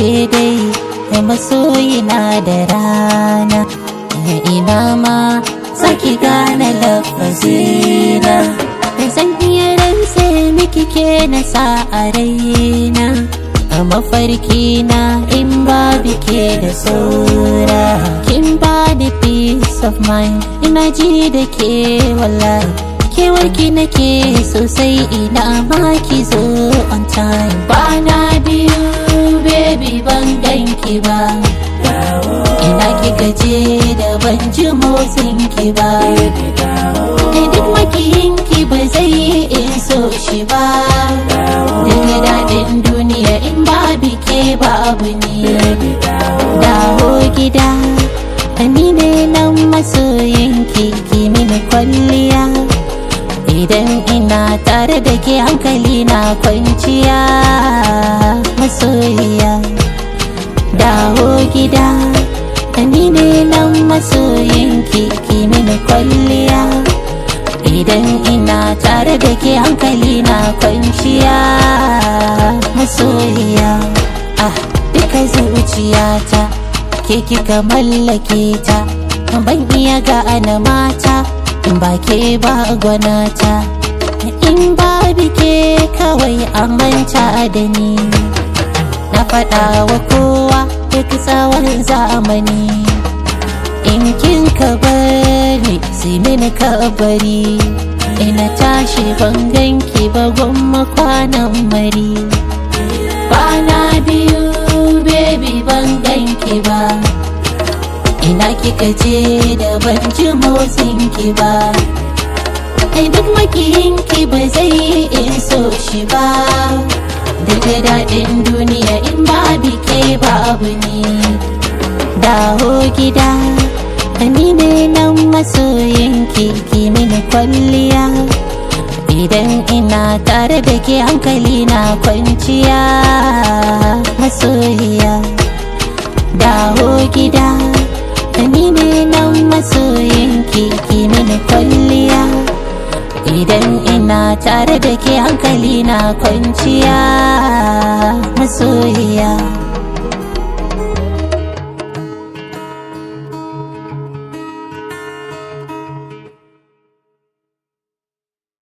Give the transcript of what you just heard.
ce dai masoyina da rana, ina ma saki gane lafazina. Zan iya rantse miki ke na sa a raina, a mafarkina in babu ke da saura. Kin ba da peace of mind, ina ji da ke wallahi. Kewarki nake sosai, ina ma ki zo on time. Bana biyu baby ban ganki ba, ina kika je da ban ji motsin ki ba. Duk makiyinki ba zai yi in so shi ba, daga daɗin duniya in babu ke babu ni. Dawo gida, ni ne nan masoyinki, ki mini kwalliya. Idan ina tare da ke hankali na kwanciya, masoyiya. Dawo gida, ni ne nan masoyinki, ki mini kwalliya. Idan ina tare da ke hankali na kwanciya, masoyiya. Duka zuciyata ke kika mallake ta, ban iya gane mata in ba ke ba gwanata. In babu ke kawai an manta da ni, na faɗa wa kowa duk tsawon zamani. In kin ka bari sai mini ka bari, ina tashi ban ganki ba gwamma kwanan mari. Bana biyu baby ban ganki ba, ina kika je da ban ji motsin ki ba. Duk makiyinki ba zai yi in so shi ba, daga daɗin duniya in babu ke babu ni. Dawo gida, ni ne nan masoyinki, ki mini kwalliya. Idan ina tare da ke hankali na kwanciya, masoyiya. Dawo gida, ni ne nan masoyinki, ki mini kwalliya. Idan ina tare da ke hankali na kwanciya, masoyiya.